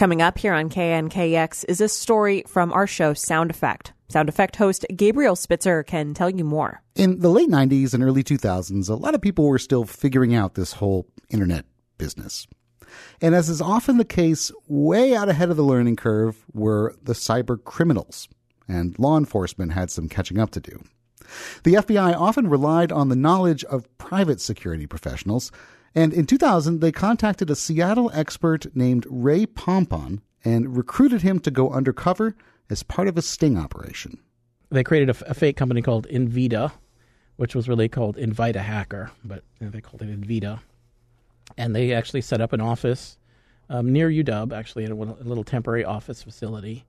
Coming up here on KNKX is a story from our show Sound Effect. Sound Effect host Gabriel Spitzer can tell you more. In the late 90s and early 2000s, a lot of people were still figuring out this whole internet business. And as is often the case, way out ahead of the learning curve were the cyber criminals, and law enforcement had some catching up to do. The FBI often relied on the knowledge of private security professionals, and in 2000, they contacted a Seattle expert named Ray Pompon and recruited him to go undercover as part of a sting operation. They created a fake company called Invita, which was really called Invite a Hacker, but they called it Invita. And they actually set up an office near UW, actually, in a little temporary office facility.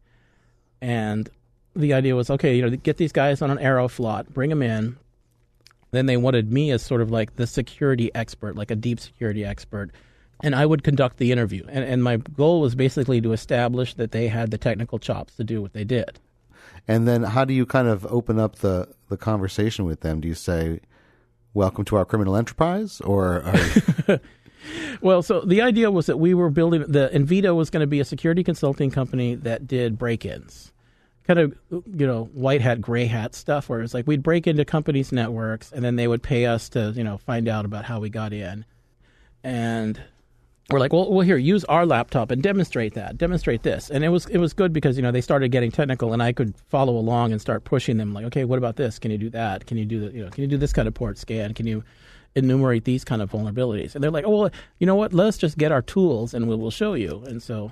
And the idea was, okay, get these guys on an Aeroflot, bring them in. Then they wanted me as sort of like the security expert, like a deep security expert, and I would conduct the interview. And my goal was basically to establish that they had the technical chops to do what they did. And then how do you kind of open up the conversation with them? Do you say, welcome to our criminal enterprise? Or are you... Well, so the idea was that we were building, the Invita was going to be a security consulting company that did break-ins. Kind of, white hat, gray hat stuff, where it's like we'd break into companies' networks, and then they would pay us to, find out about how we got in. And we're like, well, here, use our laptop and demonstrate this. And it was good because, they started getting technical, and I could follow along and start pushing them, like, okay, what about this? Can you do that? Can you do can you do this kind of port scan? Can you enumerate these kind of vulnerabilities? And they're like, oh, well, you know what? Let's just get our tools, and we'll show you. And so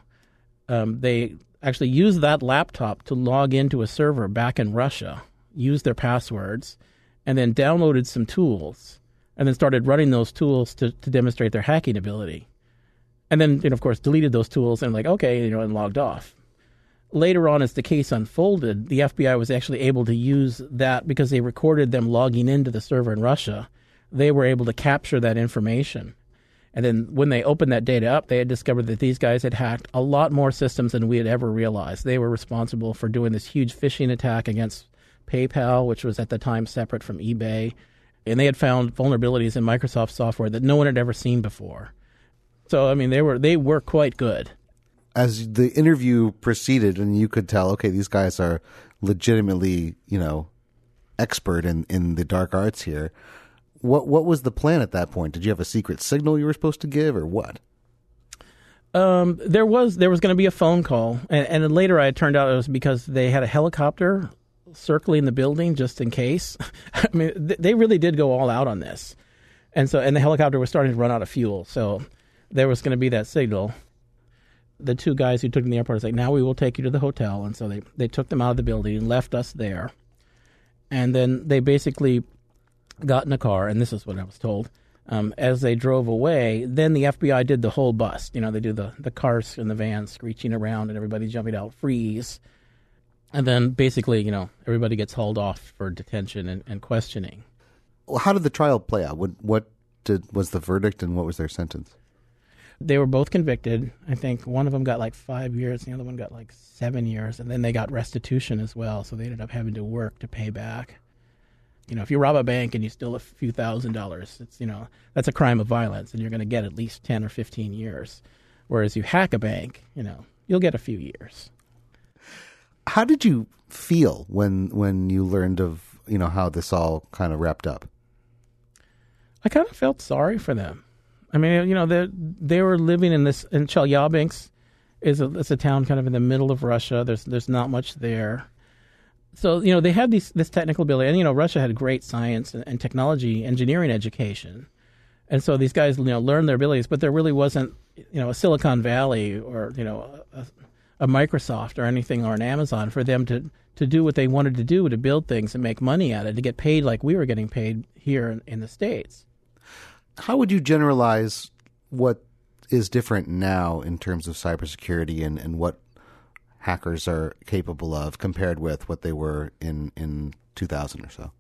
they actually used that laptop to log into a server back in Russia, used their passwords, and then downloaded some tools, and then started running those tools to demonstrate their hacking ability. And then, of course, deleted those tools and and logged off. Later on, as the case unfolded, the FBI was actually able to use that because they recorded them logging into the server in Russia. They were able to capture that information. And then when they opened that data up, they had discovered that these guys had hacked a lot more systems than we had ever realized. They were responsible for doing this huge phishing attack against PayPal, which was at the time separate from eBay. And they had found vulnerabilities in Microsoft software that no one had ever seen before. So, I mean, they were quite good. As the interview proceeded and you could tell, okay, these guys are legitimately, expert in the dark arts here. What was the plan at that point? Did you have a secret signal you were supposed to give, or what? There was going to be a phone call, and then later it turned out it was because they had a helicopter circling the building just in case. I mean, they really did go all out on this, and the helicopter was starting to run out of fuel, so there was going to be that signal. The two guys who took them to the airport was like, "Now we will take you to the hotel," and so they took them out of the building and left us there, and then they basically got in a car, and this is what I was told, as they drove away, then the FBI did the whole bust. They do the cars in the van screeching around and everybody jumping out, freeze. And then basically, everybody gets hauled off for detention and questioning. Well, how did the trial play out? What was the verdict and what was their sentence? They were both convicted. I think one of them got 5 years, the other one got 7 years, and then they got restitution as well, so they ended up having to work to pay back. If you rob a bank and you steal a few $1,000s, it's, that's a crime of violence, and you're going to get at least 10 or 15 years. Whereas you hack a bank, you'll get a few years. How did you feel when you learned of, how this all kind of wrapped up? I kind of felt sorry for them. I mean, they were living in Chelyabinsk is a town kind of in the middle of Russia. There's not much there. So, they had this technical ability, and, Russia had great science and technology, engineering education. And so these guys, learned their abilities, but there really wasn't, a Silicon Valley or, a Microsoft or anything or an Amazon for them to do what they wanted to do, to build things and make money at it, to get paid like we were getting paid here in the States. How would you generalize what is different now in terms of cybersecurity and what hackers are capable of compared with what they were in 2000 or so?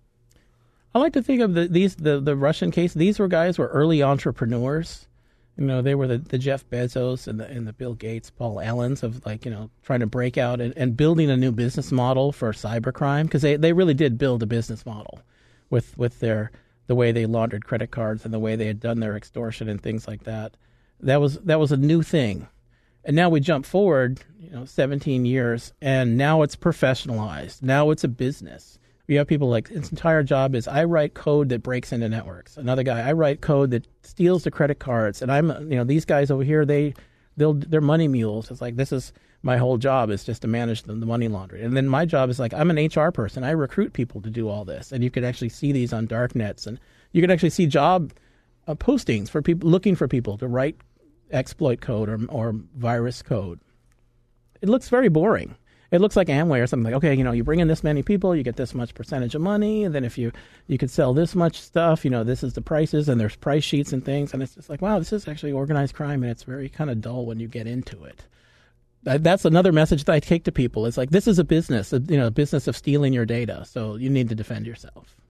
I like to think of the Russian case. These guys were early entrepreneurs. They were the Jeff Bezos and the Bill Gates, Paul Allens of trying to break out and building a new business model for cybercrime, because they really did build a business model with the way they laundered credit cards and the way they had done their extortion and things like that. That was a new thing. And now we jump forward, 17 years, and now it's professionalized. Now it's a business. You have people like, his entire job is, I write code that breaks into networks. Another guy, I write code that steals the credit cards. And these guys over here, they're money mules. It's like, this is my whole job, is just to manage the money laundering. And then my job is like, I'm an HR person. I recruit people to do all this. And you can actually see these on dark nets. And you can actually see job postings for people looking for people to write exploit code or virus code. It looks very boring. It looks like Amway or something like, okay, you bring in this many people, you get this much percentage of money, and then if you could sell this much stuff, this is the prices, and there's price sheets and things, and it's just like, wow, this is actually organized crime, and it's very kind of dull when you get into it. That's another message that I take to people. It's like, this is a business, a business of stealing your data, so you need to defend yourself.